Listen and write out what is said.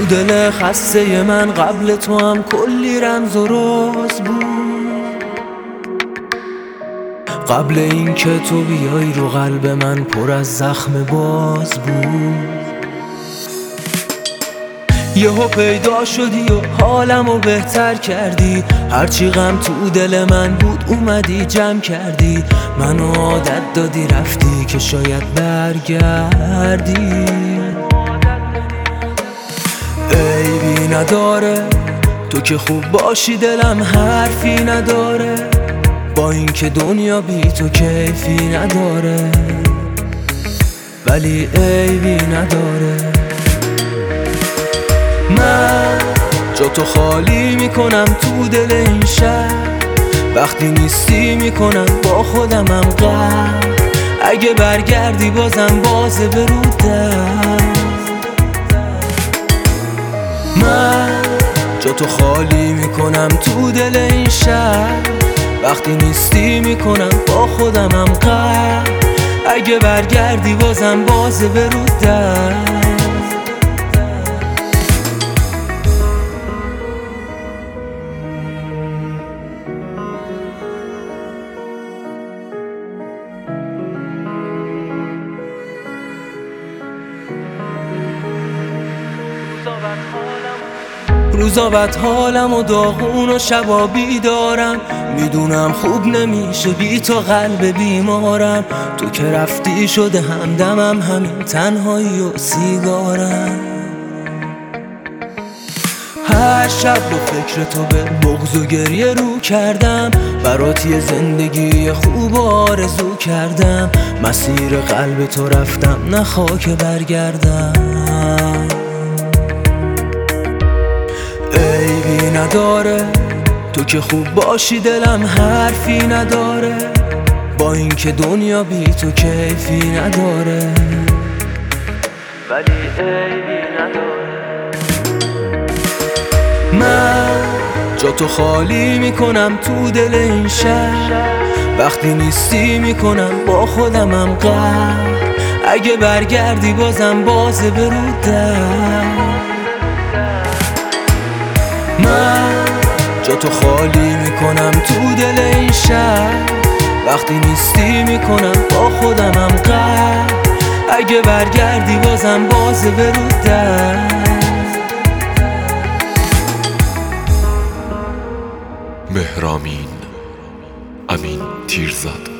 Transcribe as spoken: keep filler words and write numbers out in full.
تو دل خسته من قبل تو هم کلی رمز و راز بود. قبل این که تو بیای رو قلب من پر از زخم باز بود. یهو پیدا شدی و حالمو بهتر کردی، هرچی غم تو دل من بود اومدی جمع کردی. منو عادت دادی رفتی که شاید برگردی. عیبی نداره تو که خوب باشی، دلم حرفی نداره، با این که دنیا بی تو کیفی نداره، ولی عیبی نداره. من جا تو خالی میکنم تو دل این شهر، وقتی نیستی میکنم با خودمم غر. اگه برگردی بازم بازه برودم. من جا تو خالی میکنم تو دل این شهر، وقتی نیستی میکنم با خودمم غر. اگه برگردی بازم بازه برودم. روزا بد حالم و داغون و شبا بیدارم، میدونم خوب نمیشه بی تو قلب بیمارم. تو که رفتی شده همدمم همین تنهایی و سیگارم. هر شب با فکر تو به بغض و گریه رو کردم، برات یه زندگی خوب آرزو کردم. مسیر قلب تو رفتم نخوا که برگردم. عیبی نداره تو که خوب باشی، دلم حرفی نداره، با این که دنیا بی تو کیفی نداره، ولی عیبی نداره. من جا تو خالی میکنم تو دل این شهر، وقتی نیستی میکنم با خودمم غر. اگه برگردی بازم بازه برودم. من جا تو خالی میکنم تو دل این شهر، وقتی نیستی میکنم با خودمم غر. اگه برگردی بازم بازه برودم. مهرامین، امین تیرزاد.